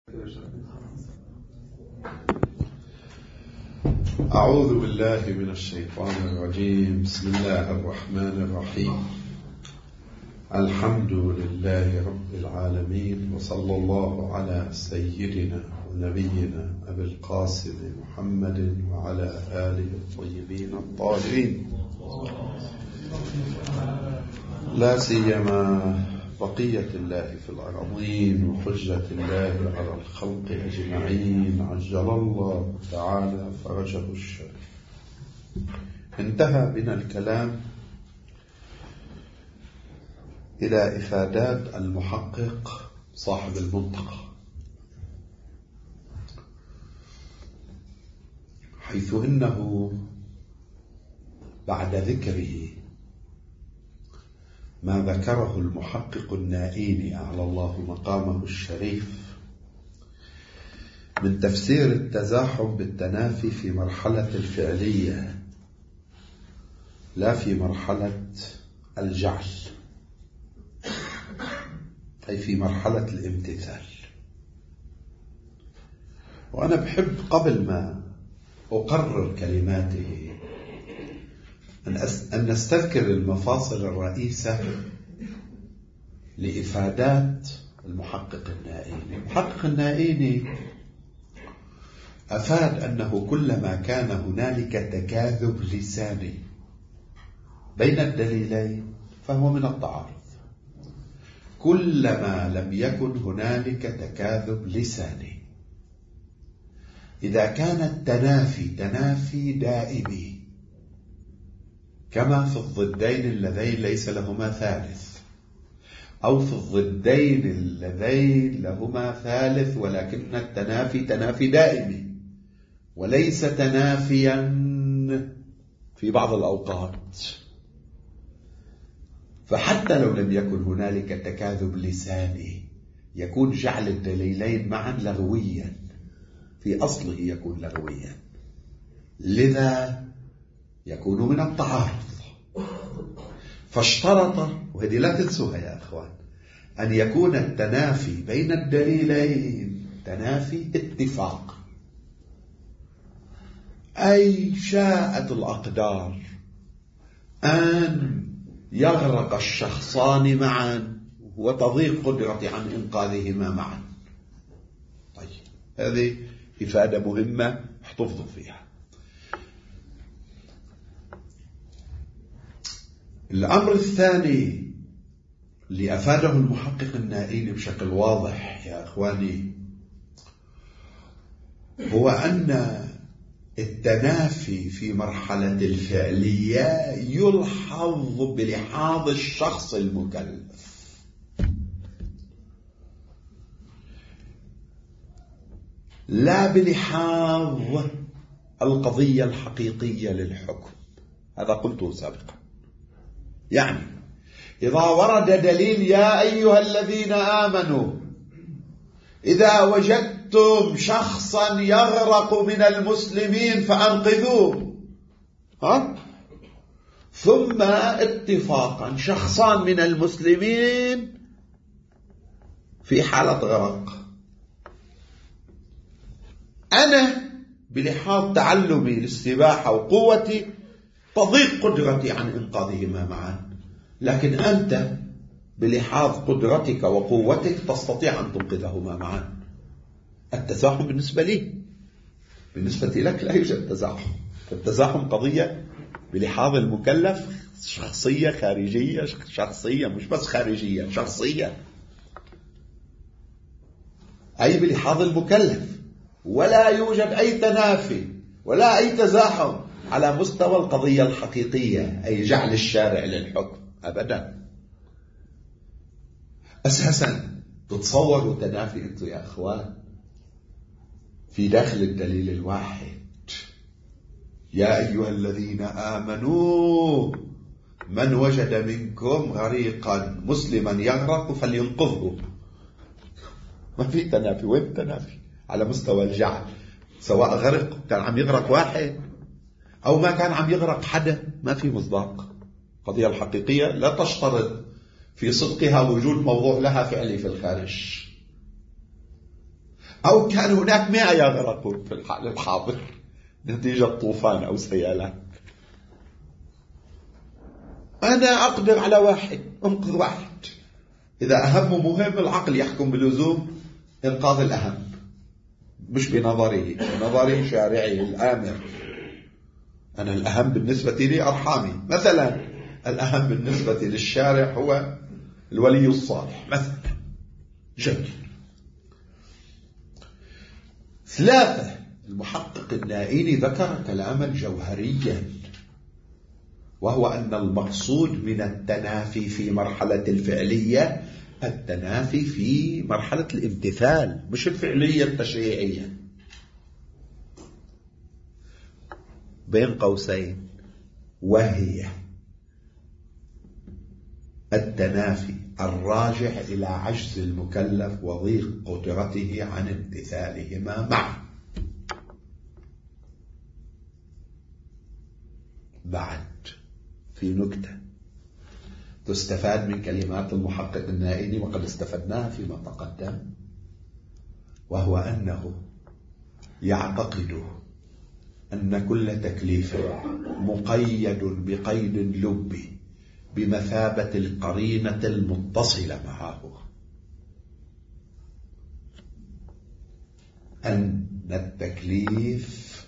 أعوذ بالله من الشيطان الرجيم. بسم الله الرحمن الرحيم. الحمد لله رب العالمين، وصلى الله على سيدنا ونبينا أبي القاسم محمد وعلى آله الطيبين الطاهرين، لا سيما بقية الله في الأرضين وحجة الله على الخلق أجمعين، عجل الله تعالى فرجه الشريف. انتهى بنا الكلام إلى إفادات المحقق صاحب المنطقة، حيث إنه بعد ذكره ما ذكره المحقق النائيني أعلى الله مقامه الشريف من تفسير التزاحم بالتنافي في مرحلة الفعلية لا في مرحلة الجعل، أي في مرحلة الامتثال. وأنا بحب قبل ما أقرر كلماته أن نستذكر المفاصل الرئيسة لإفادات المحقق النائيني. المحقق النائيني أفاد أنه كلما كان هنالك تكاذب لساني بين الدليلين فهو من التعارض، كلما لم يكن هنالك تكاذب لساني، إذا كان التنافي تنافي دائمي كما في الضدين اللذين ليس لهما ثالث، أو في الضدين اللذين لهما ثالث ولكن التنافي تنافي دائمي وليس تنافيا في بعض الأوقات، فحتى لو لم يكن هنالك تكاذب لساني يكون جعل الدليلين معا لغويا، في أصله يكون لغويا، لذا يكون من التعارض. فاشترط، وهذه لا تنسوها يا أخوان، أن يكون التنافي بين الدليلين تنافي اتفاق، أي شاءت الأقدار أن يغرق الشخصان معا وتضيق قدرتي عن إنقاذهما معا. طيب، هذه إفادة مهمة احتفظوا فيها. الأمر الثاني اللي أفاده المحقق النائيني بشكل واضح يا أخواني هو أن التنافي في مرحلة الفعلية يلحظ بلحاظ الشخص المكلف، لا بلحاظ القضية الحقيقية للحكم. هذا قلته سابقا. يعني إذا ورد دليل يا أيها الذين آمنوا إذا وجدتم شخصا يغرق من المسلمين فأنقذوه، ثم اتفاقا شخصان من المسلمين في حالة غرق، أنا بلحاظ تعلمي للسباحة وقوتي تضيق قدرتي عن إنقاذهما معا، لكن أنت بلحاظ قدرتك وقوتك تستطيع أن تنقذهما معا. التزاحم بالنسبة لي، بالنسبة لك لا يوجد تزاحم. التزاحم قضية بلحاظ المكلف شخصية خارجية، شخصية مش بس خارجية، شخصية، أي بلحاظ المكلف، ولا يوجد أي تنافي ولا أي تزاحم على مستوى القضية الحقيقية، أي جعل الشارع للحكم، أبدا. أساسا تتصوروا تنافي أنتم يا أخوان في داخل الدليل الواحد. يا أيها الذين آمنوا من وجد منكم غريقا مسلما يغرق فلينقذه. ما في تنافي. وين التنافي على مستوى الجعل؟ سواء غرق كان عم يغرق واحد أو ما كان عم يغرق حدا، ما في مصداق. القضية الحقيقية لا تشترط في صدقها وجود موضوع لها فعلي في الخارج. أو كان هناك 100 يغرقون في الحال الحاضر نتيجة طوفان أو سيالات. أنا أقدر على واحد، أنقذ واحد. إذا أهم مهم العقل يحكم بلزوم إنقاذ الأهم، مش بنظره، بنظر شارعه الآمر. أنا الأهم بالنسبة لي أرحامي مثلا، الأهم بالنسبة للشارع هو الولي الصالح مثلا. جميل. 3، المحقق النائيني ذكر كلاما جوهريا، وهو أن المقصود من التنافي في مرحلة الفعلية التنافي في مرحلة الامتثال، مش الفعلية التشريعية. بين قوسين، وهي التنافي الراجع إلى عجز المكلف وضيق قدرته عن امتثالهما معا. بعد في نكتة تستفاد من كلمات المحقق النائيني وقد استفدناها فيما تقدم، وهو أنه يعتقد أن كل تكليف مقيد بقيد لبي بمثابة القرينة المتصلة معه، أن التكليف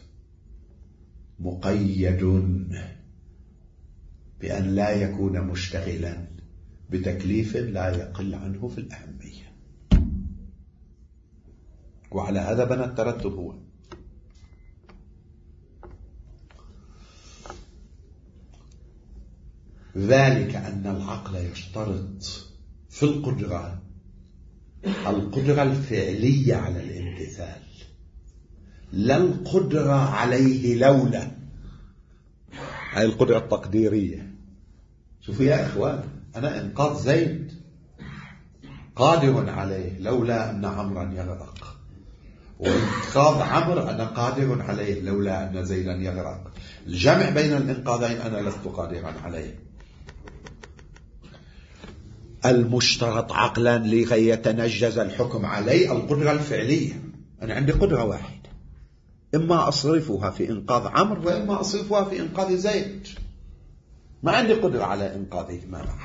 مقيد بأن لا يكون مشتغلا بتكليف لا يقل عنه في الأهمية. وعلى هذا بنى الترتب هو ذلك أن العقل يشترط في القدرة الفعلية على الامتثال، لا القدرة عليه لولا، هاي القدرة التقديرية. شوفوا يا إخوان، أنا إنقاذ زيد قادر عليه لولا أن عمرا يغرق، وإنقاذ عمرو أنا قادر عليه لولا أن زيدا يغرق. الجمع بين الإنقاذين أنا لست قادرا عليه. المشترط عقلا لكي يتنجز الحكم عليه القدرة الفعلية. أنا عندي قدرة واحدة، إما أصرفها في إنقاذ عمرو وإما أصرفها في إنقاذ زيد، ما عندي قدرة على إنقاذهما معا.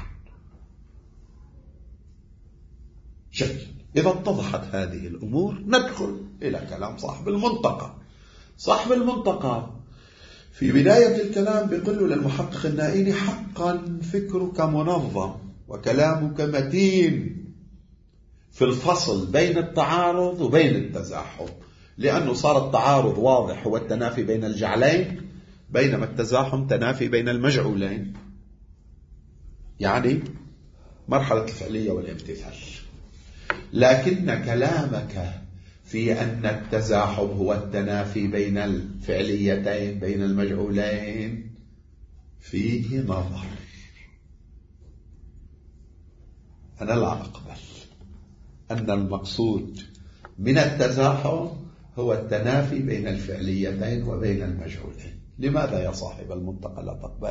جميل. إذا اتضحت هذه الأمور ندخل إلى كلام صاحب المنطقة. صاحب المنطقة في بداية الكلام بيقول للمحقق النائيني: حقا فكرك منظم وكلامك متين في الفصل بين التعارض وبين التزاحم، لأنه صار التعارض واضح هو التنافي بين الجعلين، بينما التزاحم تنافي بين المجعولين، يعني مرحلة الفعلية والامتثال. لكن كلامك في أن التزاحم هو التنافي بين الفعليتين بين المجعولين فيه نظر. أنا لا أقبل أن المقصود من التزاحم هو التنافي بين الفعليتين وبين المجعولين. لماذا يا صاحب المنطقة لا تقبل؟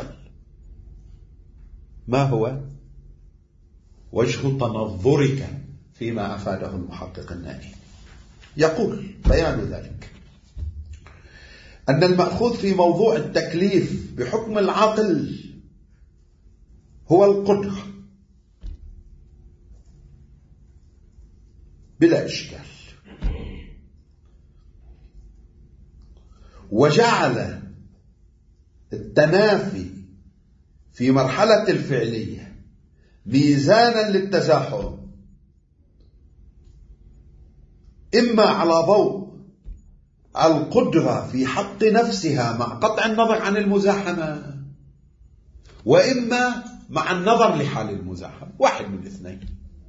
ما هو وجه تنظرك فيما أفاده المحقق النائي؟ يقول بيان ذلك أن المأخوذ في موضوع التكليف بحكم العقل هو القدرة بلا إشكال، وجعل التنافي في مرحلة الفعلية ميزانا للتزاحم، إما على ضوء القدرة في حق نفسها مع قطع النظر عن المزاحمة، وإما مع النظر لحال المزاحمة، واحد من الاثنين.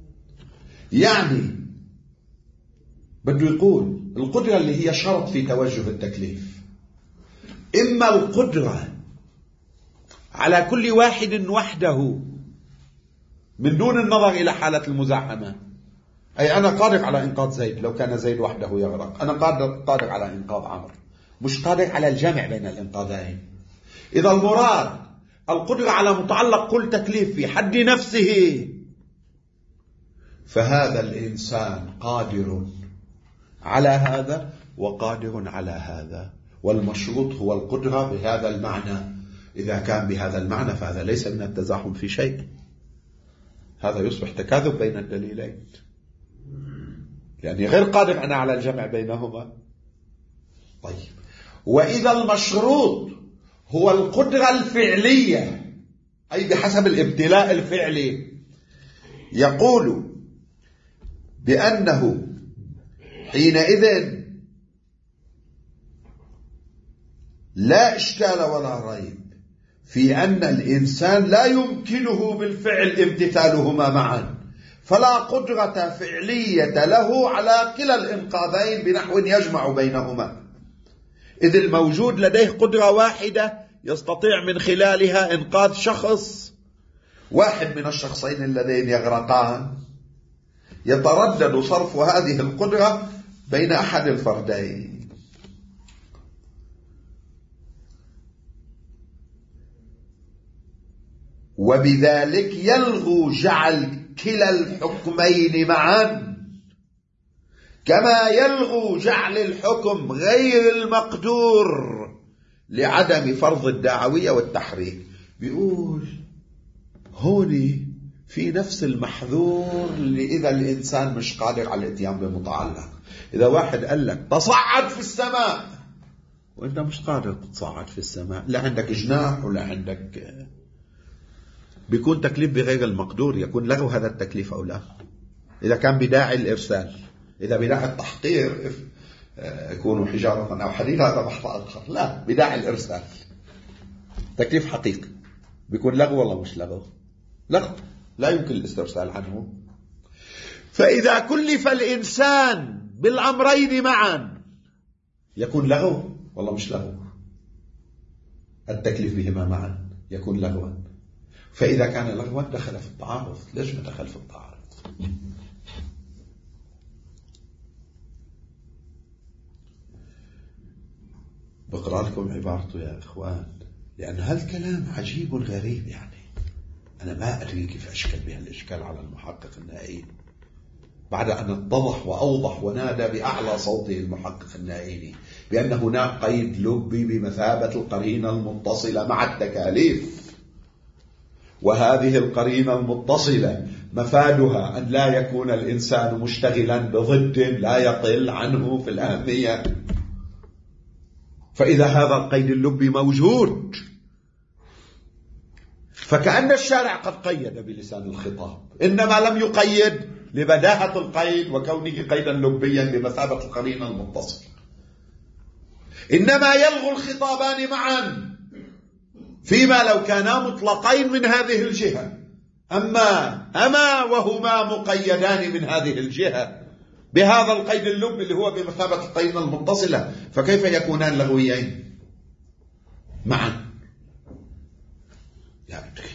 يعني بده يقول القدرة اللي هي شرط في توجه التكليف، إما القدرة على كل واحد وحده من دون النظر إلى حالة المزاحمة، أي أنا قادر على إنقاذ زيد لو كان زيد وحده يغرق، أنا قادر على إنقاذ عمرو، مش قادر على الجمع بين الإنقاذين. إذا المراد القدرة على متعلق كل تكليف في حد نفسه، فهذا الإنسان قادر على هذا وقادر على هذا، والمشروط هو القدرة بهذا المعنى. إذا كان بهذا المعنى فهذا ليس من التزاحم في شيء، هذا يصبح تكاذب بين الدليلين، يعني غير قادر أنا على الجمع بينهما. طيب، وإذا المشروط هو القدرة الفعلية أي بحسب الابتلاء الفعلي، يقول بأنه حينئذ لا إشكال ولا ريب في أن الإنسان لا يمكنه بالفعل امتثالهما معا، فلا قدرة فعلية له على كلا الإنقاذين بنحو يجمع بينهما، إذ الموجود لديه قدرة واحدة يستطيع من خلالها إنقاذ شخص واحد من الشخصين اللذين يغرقان، يتردد صرف هذه القدرة بين أحد الفردين. وبذلك يلغو جعل كلا الحكمين معا، كما يلغو جعل الحكم غير المقدور لعدم فرض الدعوية والتحريك. بيقول هوني في نفس المحذور اللي إذا الإنسان مش قادر على الاتيان بمتعلق. إذا واحد قال لك تصعد في السماء وإنت مش قادر تتصعد في السماء، لا عندك جناح ولا عندك، بيكون تكليف بغير المقدور، يكون لغو هذا التكليف أو لا. إذا كان بداعي الإرسال، إذا بداعي التحقير يكونوا حجارة أو حديد هذا بحث آخر، لا بداعي الإرسال تكليف حقيقي، بيكون لغو ولا مش لغو؟ لغو، لا يمكن الاسترسال عنه. فإذا كلف الإنسان بالأمرين معا يكون لغو ولا مش لغو؟ التكليف بهما معا يكون لغوا. فإذا كان لغوا دخل في التعارض. ليش ما دخل في التعارض؟ بقرأ لكم عبارته يا إخوان، لأن هذا الكلام عجيب غريب، يعني أنا ما أدري كيف أشكل بها الإشكال على المحقق النائين بعد أن اتضح وأوضح ونادى بأعلى صوته المحقق النائيني بأن هناك قيد لبي بمثابة القرينة المتصلة مع التكاليف، وهذه القرينة المتصلة مفادها أن لا يكون الإنسان مشتغلا بضد لا يقل عنه في الأهمية. فإذا هذا القيد اللبي موجود فكأن الشارع قد قيد بلسان الخطاب، إنما لم يقيد لبداهة القيد وكونه قيدا لبيا بمثابة القرينة المتصلة، إنما يلغو الخطابان معا فيما لو كانا مطلقين من هذه الجهة. أما وهما مقيدان من هذه الجهة بهذا القيد اللبي اللي هو بمثابة القرينة المتصلة، فكيف يكونان لغويين معا؟ يا أدري.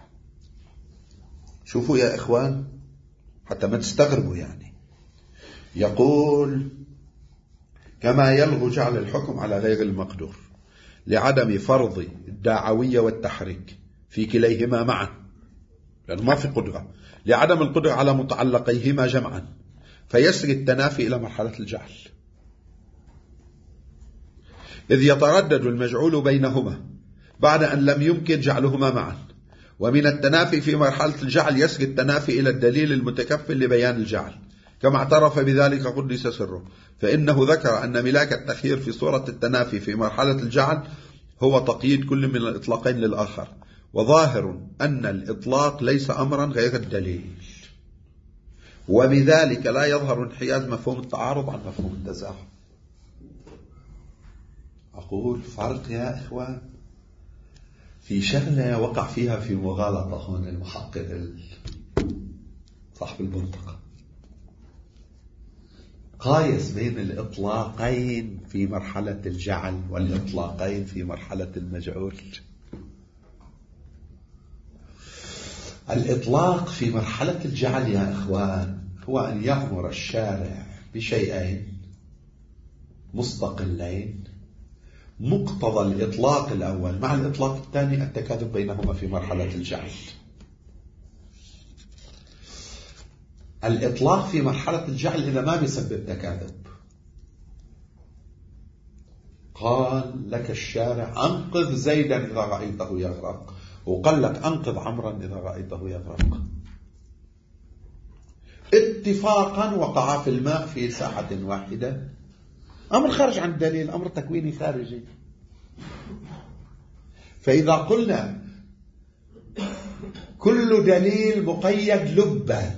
شوفوا يا إخوان حتى ما تستغربوا، يعني يقول كما يلغو جعل الحكم على غير المقدور لعدم فرض الدعوية والتحريك في كليهما معا، لأنه ما في قدرة، لعدم القدرة على متعلقيهما جمعا، فيسري التنافي إلى مرحلة الجعل، إذ يتردد المجعول بينهما بعد أن لم يمكن جعلهما معا. ومن التنافي في مرحلة الجعل يسري التنافي إلى الدليل المتكفل لبيان الجعل، كما اعترف بذلك قدس سره، فإنه ذكر أن ملاك التخيير في صورة التنافي في مرحلة الجعل هو تقييد كل من الإطلاقين للآخر، وظاهر أن الإطلاق ليس أمرا غير الدليل، وبذلك لا يظهر انحياز مفهوم التعارض عن مفهوم التزاحم. أقول فرق يا إخوان في شغلة وقع فيها في مغالطة هون المحقق صاحب المنطقة، قايس بين الإطلاقين في مرحلة الجعل والإطلاقين في مرحلة المجعول. الإطلاق في مرحلة الجعل يا إخوان هو أن يأمر الشارع بشيئين مستقلين، مقتضى الإطلاق الأول مع الإطلاق الثاني التكاذب بينهما في مرحلة الجعل. الإطلاق في مرحلة الجعل إذا ما بيسبب تكاذب قال لك الشارع أنقذ زيدا إذا رأيته يغرق، وقال لك أنقذ عمرا إذا رأيته يغرق. اتفاقا وقعا في الماء في ساعة واحدة. أمر خارج عن الدليل، أمر تكويني خارجي. فإذا قلنا كل دليل مقيد لبا،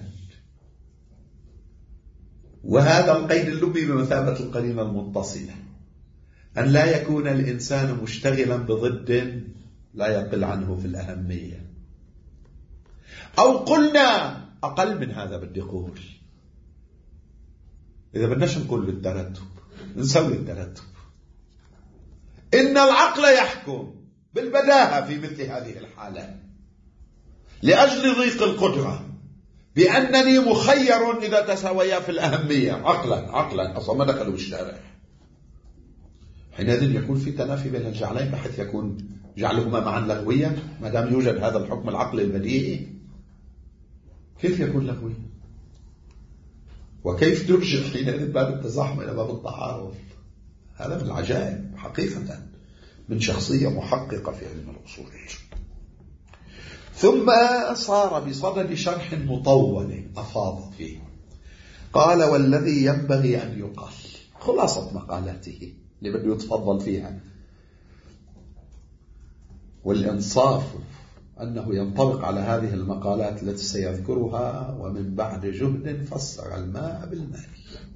وهذا القيد اللبي بمثابة القرينة المتصلة، أن لا يكون الإنسان مشتغلا بضد لا يقل عنه في الأهمية. أو قلنا أقل من هذا، بدي أقول إذا بدناش نقول بالترتب نسوي الترتب. إن العقل يحكم بالبداهة في مثل هذه الحالة لأجل ضيق القدرة بأنني مخير إذا تساويا في الأهمية عقلا أصلا ما دخلوا الشارع. حينئذ يكون في تنافي بين الجعلين بحيث يكون جعلهما معا لغويا ما دام يوجد هذا الحكم العقلي البديهي. كيف يكون لغويا؟ وكيف ترجع حينئذ باب التزاحم إلى باب التعارض؟ هذا من العجائب حقيقة من شخصية محققة في علم الأصول. ثم صار بصدد شرح مطول أفاض فيه. قال: والذي ينبغي أن يقال، خلاصة مقالاته اللي بده يتفضل فيها، والإنصاف أنه ينطبق على هذه المقالات التي سيذكرها ومن بعد جهد فسر الماء بالماء.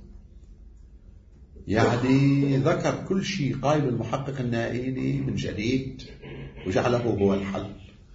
يعني ذكر كل شيء قائل المحقق النائيني من جديد وجعله هو الحل.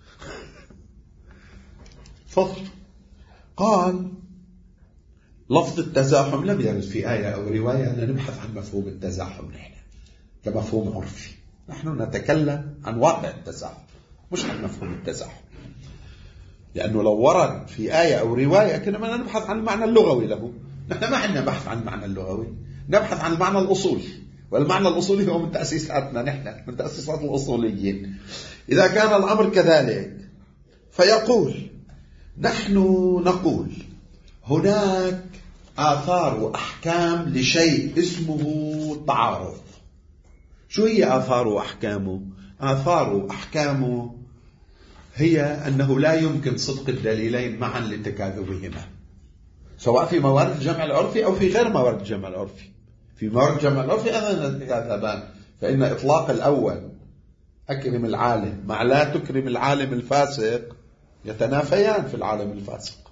فضل قال: لفظ التزاحم لم يرد في آية أو رواية أن نبحث عن مفهوم التزاحم نحن كمفهوم عرفي. نحن نتكلم عن واقع التزاحم مش عن مفهوم التزاحم، لأنه لو ورد في آية أو رواية كنا نبحث عن المعنى اللغوي له. نحن ما عندنا بحث عن المعنى اللغوي، نبحث عن المعنى الأصولي، والمعنى الأصولي هو من تأسيساتنا نحن، من تأسيسات الأصوليين. إذا كان الأمر كذلك فيقول: نحن نقول هناك آثار وأحكام لشيء اسمه تعارض. شو هي آثار وأحكامه؟ آثار وأحكامه هي أنه لا يمكن صدق الدليلين معا لتكاذبهما، سواء في موارد الجمع العرفي أو في غير موارد الجمع العرفي. في موارد الجمع العرفي أيضا يتكاذبان، فإن إطلاق الأول أكرم العالم مع لا تكرم العالم الفاسق يتنافيان في العالم الفاسق.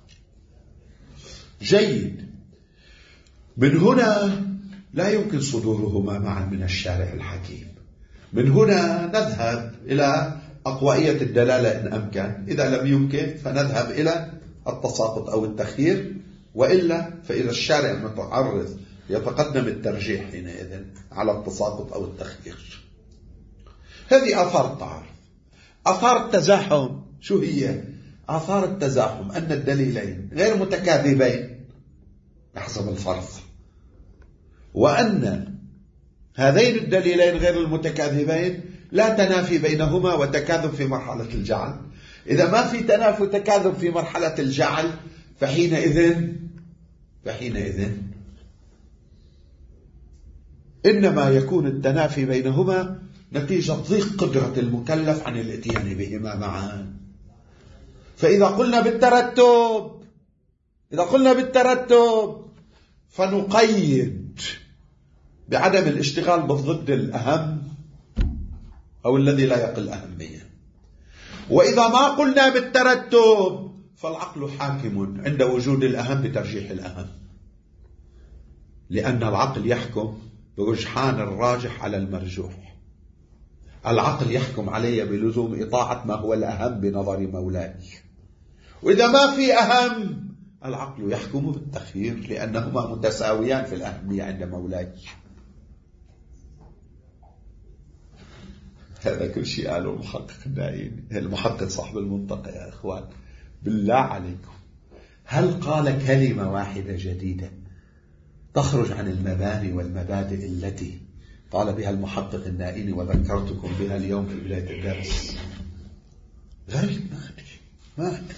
جيد. من هنا لا يمكن صدورهما معا من الشارع الحكيم. من هنا نذهب إلى أقوائية الدلالة إن أمكن، إذا لم يمكن فنذهب إلى التساقط أو التخيير، وإلا فإذا الشارع المتعرض يتقدم الترجيح حينئذ على التساقط أو التخيير. هذه آثار التعارض. آثار التزاحم شو هي؟ آثار التزاحم أن الدليلين غير متكاذبين بحسب الفرض، وأن هذين الدليلين غير المتكاذبين لا تنافي بينهما وتكاذب في مرحلة الجعل. إذا ما في تنافي وتكاذب في مرحلة الجعل فحينئذ إنما يكون التنافي بينهما نتيجة ضيق قدرة المكلف عن الاتيان بهما معا. فإذا قلنا بالترتب فنقيد بعدم الاشتغال بالضد الأهم أو الذي لا يقل أهمية. وإذا ما قلنا بالترتب فالعقل حاكم عند وجود الأهم بترجيح الأهم، لأن العقل يحكم برجحان الراجح على المرجوح. العقل يحكم علي بلزوم إطاعة ما هو الأهم بنظر مولاي. وإذا ما في أهم العقل يحكم بالتخيير لأنهما متساويان في الأهمية عند مولاي. هذا كل شيء قاله المحقق النائيني، المحقق صاحب المنطقة. يا إخوان بالله عليكم، هل قال كلمة واحدة جديدة تخرج عن المباني والمبادئ التي قال بها المحقق النائيني وذكرتكم بها اليوم في بداية الدرس؟ غريب، ما أدري.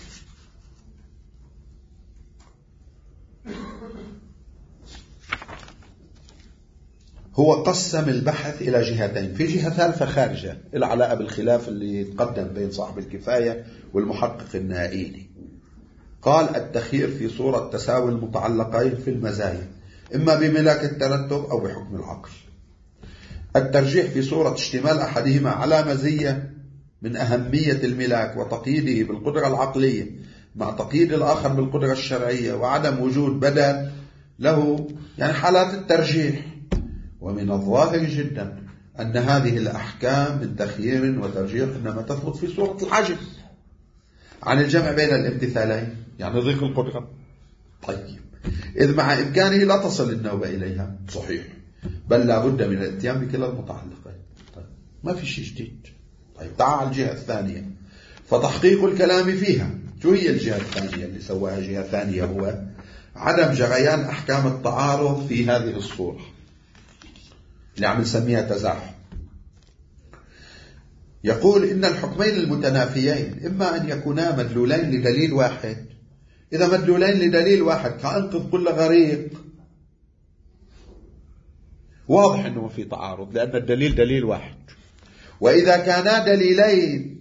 هو قسم البحث إلى جهتين، في جهة ثالثة خارجة العلاقة بالخلاف اللي تقدم بين صاحب الكفاية والمحقق النائيني. قال التخيير في صورة تساوي المتعلقين في المزايا إما بملاك الترتب أو بحكم العقل. الترجيح في صورة اشتمال أحدهما على مزية من أهمية الملاك وتقييده بالقدرة العقلية مع تقييد الآخر بالقدرة الشرعية وعدم وجود بدل له، يعني حالات الترجيح. ومن الظاهر جدا أن هذه الأحكام من تخيير وترجيح إنما تثبت في صورة العجز عن الجمع بين الامتثالين، يعني ضيق القدرة. طيب، إذ مع إمكانه لا تصل النوبة إليها، صحيح، بل لا بد من الاتيان بكلا المتعلقين. طيب، ما في شيء جديد. طيب، تعال الجهة الثانية، فتحقيق الكلام فيها. شو هي الجهة الثانية اللي سواها جهة ثانية؟ هو عدم جريان أحكام التعارض في هذه الصورة اللي عم نسميها تزاحم. يقول إن الحكمين المتنافيين إما أن يكونا مدلولين لدليل واحد. إذا مدلولين لدليل واحد كأنقذ كل غريق، واضح أنه في تعارض لأن الدليل دليل واحد. وإذا كانا دليلين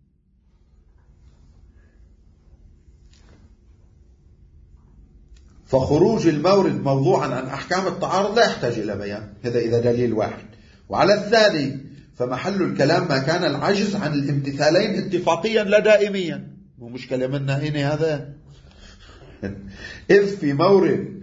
فخروج المورد موضوعا عن أحكام التعارض لا يحتاج إلى بيان، هذا إذا دليل واحد. وعلى الثاني فمحل الكلام ما كان العجز عن الامتثالين اتفاقيا لا دائميا. مو مشكلة منا هنا هذا، إذ في مورد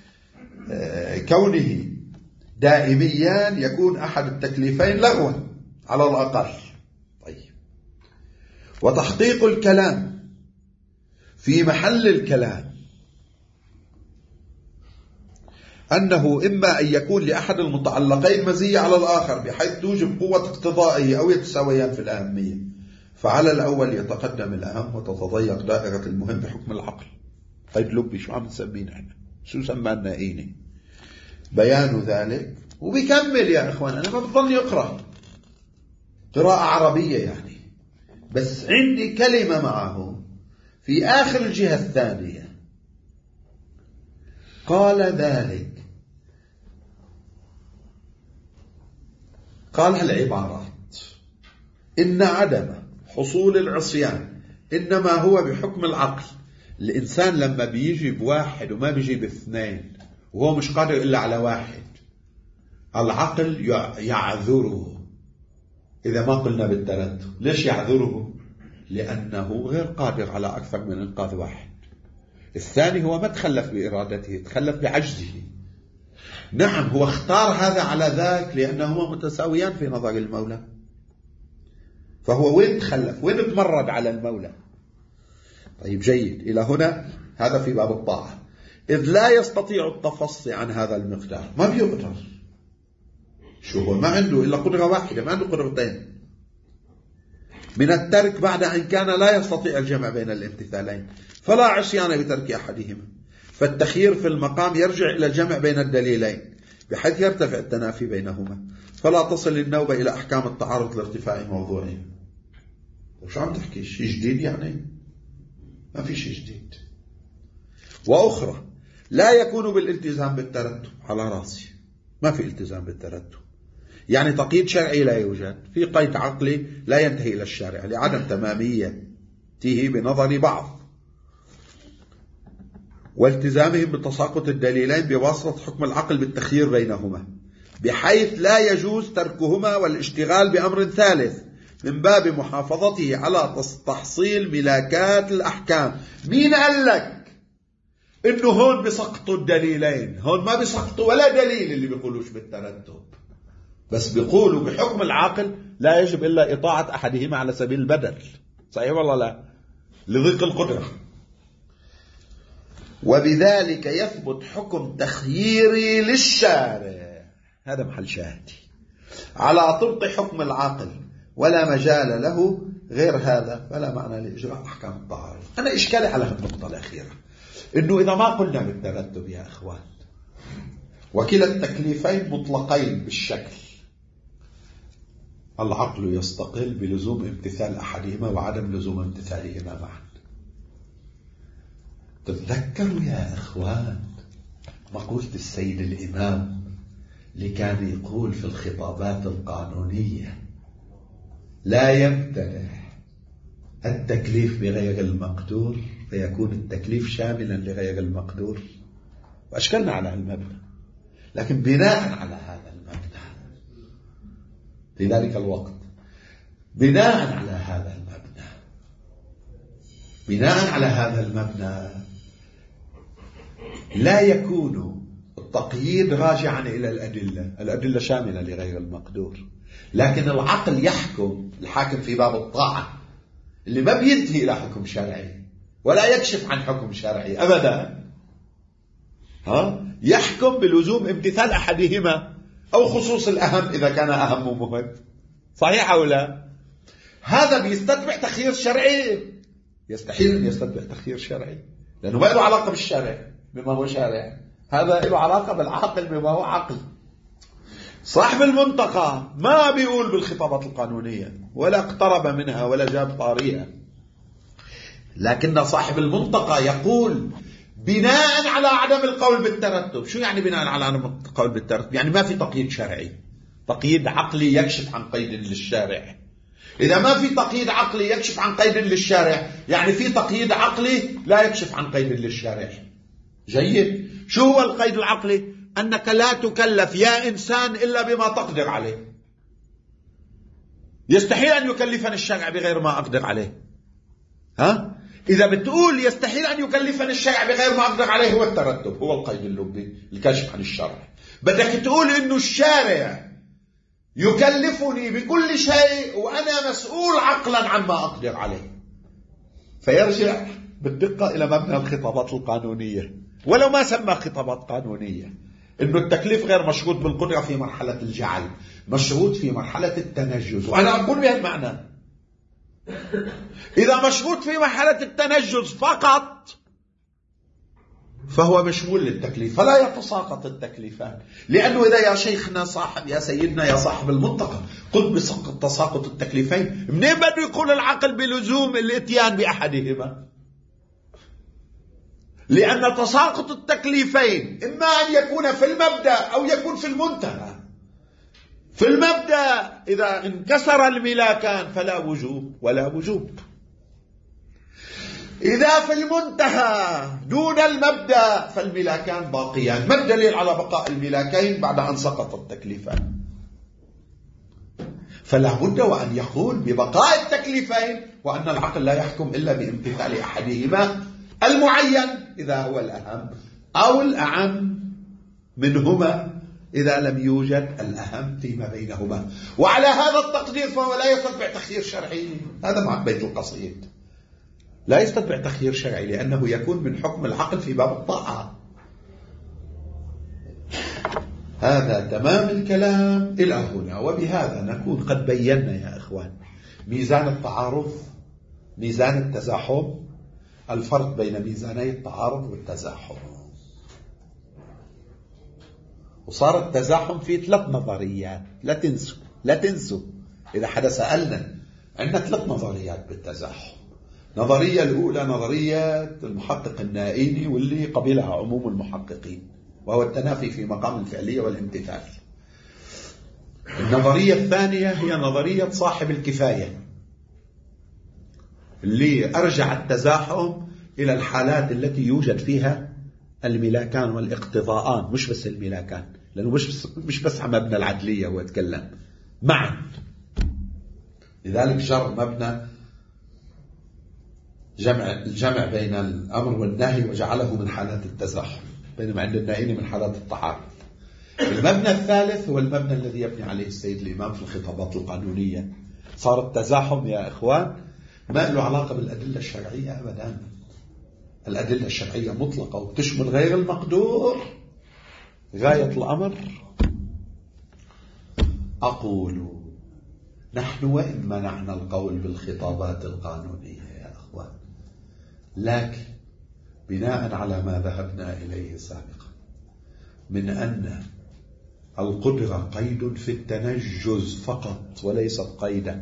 كونه دائميان يكون أحد التكليفين لغوا على الأقل. طيب، وتحقيق الكلام في محل الكلام أنه إما أن يكون لأحد المتعلقين مزية على الآخر بحيث توجب قوة اقتضائه أو يتساويان في الأهمية، فعلى الأول يتقدم الأهم وتتضيق دائرة المهم بحكم العقل. طيب لبي، شو عم نسمينا احنا؟ شو سمعنا إيني؟ بيان ذلك. وبيكمل يا إخوان، أنا ما بضل يقرأ قراءة عربية يعني، بس عندي كلمة معه في آخر الجهة الثانية. قال ذلك، قال هالعبارات: إن عدم حصول العصيان إنما هو بحكم العقل. الإنسان لما بيجي بواحد وما بيجي باثنين وهو مش قادر إلا على واحد، العقل يعذره. إذا ما قلنا بالترتب، ليش يعذره؟ لأنه غير قادر على أكثر من إنقاذ واحد. الثاني هو ما تخلف بإرادته، تخلف بعجزه. نعم، هو اختار هذا على ذاك لأنهما متساويان في نظر المولى، فهو وين تخلف؟ وين تمرد على المولى؟ طيب جيد، إلى هنا هذا في باب الطاعة. إذ لا يستطيع التفصي عن هذا المقدار، ما بيقدر. شو هو؟ ما عنده إلا قدرة واحدة، ما عنده قدرتين. من الترك بعد أن كان لا يستطيع الجمع بين الامتثالين، فلا عصيان بترك أحدهما. فالتخيير في المقام يرجع إلى الجمع بين الدليلين بحيث يرتفع التنافي بينهما، فلا تصل النوبة إلى أحكام التعارض لارتفاع موضوعين. وشو عم تحكي؟ شيء جديد يعني؟ ما في شيء جديد. وأخرى لا يكون بالالتزام بالترتب، على راسي ما في التزام بالترتب، يعني تقييد شرعي لا يوجد، في قيد عقلي لا ينتهي إلى الشارع لعدم تماميته بنظر بعض، والتزامهم بتساقط الدليلين بواسطة حكم العقل بالتخيير بينهما، بحيث لا يجوز تركهما والاشتغال بأمر ثالث من باب محافظته على تحصيل ملاكات الأحكام. مين قال لك إنه هون بسقطوا الدليلين؟ هون ما بسقطوا ولا دليل اللي بيقولوش بالترتب، بس بيقولوا بحكم العقل لا يجب إلا إطاعة أحدهما على سبيل البدل. صحيح والله لا؟ لضيق القدرة. وبذلك يثبت حكم تخييري للشارع، هذا محل شاهدي، على طبق حكم العقل ولا مجال له غير هذا، فلا معنى لإجراء أحكام التعارض. أنا إشكالي على النقطة الأخيرة، إنه إذا ما قلنا بالترتب يا أخوان وكلا التكليفين مطلقين بالشكل، العقل يستقل بلزوم امتثال أحدهما وعدم لزوم امتثالهما معا. تتذكروا يا أخوان مقولة السيد الإمام اللي كان يقول في الخطابات القانونية لا يمتنع التكليف بغير المقدور فيكون التكليف شاملا لغير المقدور، وأشكلنا على المبنى. لكن بناء على هذا المبنى في ذلك الوقت، بناء على هذا المبنى لا يكون التقييد راجعا إلى الأدلة شاملة لغير المقدور، لكن العقل يحكم، الحاكم في باب الطاعة اللي ما بينتهي إلى حكم شرعي ولا يكشف عن حكم شرعي أبدا، يحكم بلزوم امتثال أحدهما أو خصوص الأهم إذا كان أهم مهم. صحيح أو لا؟ هذا بيستتبع تخيير شرعي، يستحيل أن يستتبع تخيير شرعي لأنه ما له علاقة بالشرع بما هو شارع، هذا له علاقة بالعقل بما هو عقل. صاحب المنطقة ما بيقول بالخطابات القانونية ولا اقترب منها ولا جاب طاريها، لكن صاحب المنطقة يقول بناء على عدم القول بالترتب. شو يعني بناء على عدم القول بالترتب؟ يعني ما في تقييد شرعي، تقييد عقلي يكشف عن قيد للشارع. إذا ما في تقييد عقلي يكشف عن قيد للشارع، يعني في تقييد عقلي لا يكشف عن قيد للشارع. جيد. شو هو القيد العقلي؟ أنك لا تكلف يا إنسان إلا بما تقدر عليه. يستحيل أن يكلفني الشرع بغير ما أقدر عليه. إذا بتقول يستحيل أن يكلفني الشرع بغير ما أقدر عليه، هو الترتب، هو القيد اللبي الكاشف عن الشرع. بدك تقول إنه الشارع يكلفني بكل شيء وأنا مسؤول عقلا عما أقدر عليه، فيرجع بالدقة إلى مبنى الخطابات القانونية، ولو ما سمى خطابات قانونية، إنه التكليف غير مشروط بالقدرة في مرحلة الجعل، مشروط في مرحلة التنجز. وأنا أقول بهذا المعنى، إذا مشروط في مرحلة التنجز فقط فهو مشمول للتكليف، فلا يتساقط التكليفان. لأنه إذا يا شيخنا صاحب يا سيدنا يا صاحب المنطقة قلت بتساقط التكليفين، منين بده يقول العقل بلزوم الاتيان بأحدهما؟ لأن تساقط التكليفين إما أن يكون في المبدأ أو يكون في المنتهى. في المبدأ إذا انكسر الملاكان فلا وجوب ولا وجوب، إذا في المنتهى دون المبدأ فالملاكان باقيان. ما الدليل على بقاء الملاكين بعد أن سقط التكليفان؟ فلا بد وأن يقول ببقاء التكليفين، وأن العقل لا يحكم إلا بامتثال أحدهما المعين إذا هو الأهم، أو الأعم منهما إذا لم يوجد الأهم فيما بينهما. وعلى هذا التقدير فهو لا يستتبع تخيير شرعي. هذا مع بيت القصيد، لا يستتبع تخيير شرعي لأنه يكون من حكم العقل في باب الطاعة. هذا تمام الكلام إلى هنا. وبهذا نكون قد بينا يا إخوان ميزان التعارض، ميزان التزاحم، الفرق بين ميزاني التعارض والتزاحم. وصار التزاحم في 3 نظريات، لا تنسوا إذا حدا سألنا، عندنا 3 نظريات بالتزاحم. نظرية الأولى نظرية المحقق النائيني واللي قبلها عموم المحققين، وهو التنافي في مقام الفعلية والامتثال. النظرية الثانية هي نظرية صاحب الكفاية، اللي أرجع التزاحم إلى الحالات التي يوجد فيها الملاكان والاقتضاءان، مش بس الملاكان، لأنه مش بس عن مبنى العدلية هو يتكلم معا. لذلك جر مبنى الجمع بين الأمر والنهي وجعله من حالات التزاحم، بينما عند النائين من حالات التعارض. المبنى الثالث هو المبنى الذي يبني عليه السيد الإمام في الخطابات القانونية. صار التزاحم يا إخوان ما له علاقة بالأدلة الشرعية أبدا. الأدلة الشرعية مطلقة وتشمل غير المقدور غاية الأمر. أقول نحن وإن منعنا القول بالخطابات القانونية يا أخوان، لكن بناء على ما ذهبنا إليه سابقا من أن القدرة قيد في التنجز فقط وليست قيدا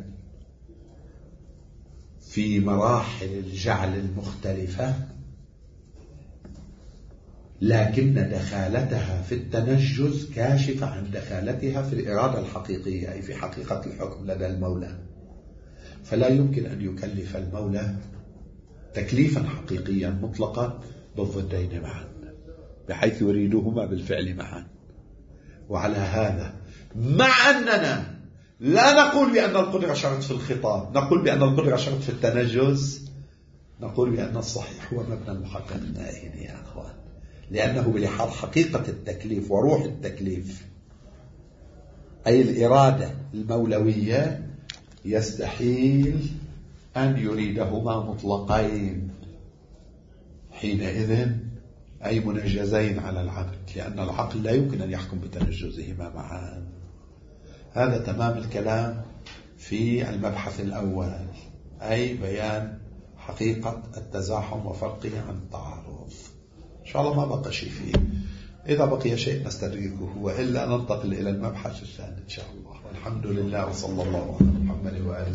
في مراحل الجعل المختلفة، لكن دخالتها في التنجز كاشفة عن دخالتها في الإرادة الحقيقية، أي في حقيقة الحكم لدى المولى. فلا يمكن أن يكلف المولى تكليفا حقيقيا مطلقا بالضدين معا، بحيث يريدهما بالفعل معا. وعلى هذا، مع أننا لا نقول بأن القدرة شرط في الخطاب، نقول بأن القدرة شرط في التنجز، نقول بأن الصحيح هو مبنى المحقق النائين يا أخوان، لأنه بلحاظ حقيقة التكليف وروح التكليف، أي الإرادة المولوية، يستحيل أن يريدهما مطلقين حينئذ، أي منجزين على العبد، لأن العقل لا يمكن أن يحكم بتنجزهما معا. هذا تمام الكلام في المبحث الأول، أي بيان حقيقة التزاحم وفرقه عن التعارض. إن شاء الله ما بقى شيء فيه، إذا بقي شيء نستدركه، وإلا ننتقل إلى المبحث الثاني إن شاء الله. والحمد لله، وصلى الله على محمد وآله.